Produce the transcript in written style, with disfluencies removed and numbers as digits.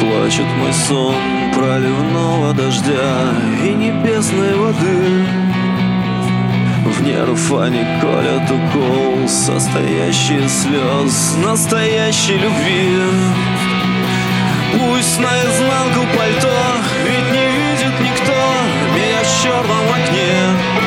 Плачет мой сон проливного дождя и небесной воды. В нерв они колят укол, состоящий из слез настоящей любви. Пусть наизнанку пальто, ведь не видит никто меня в черном окне.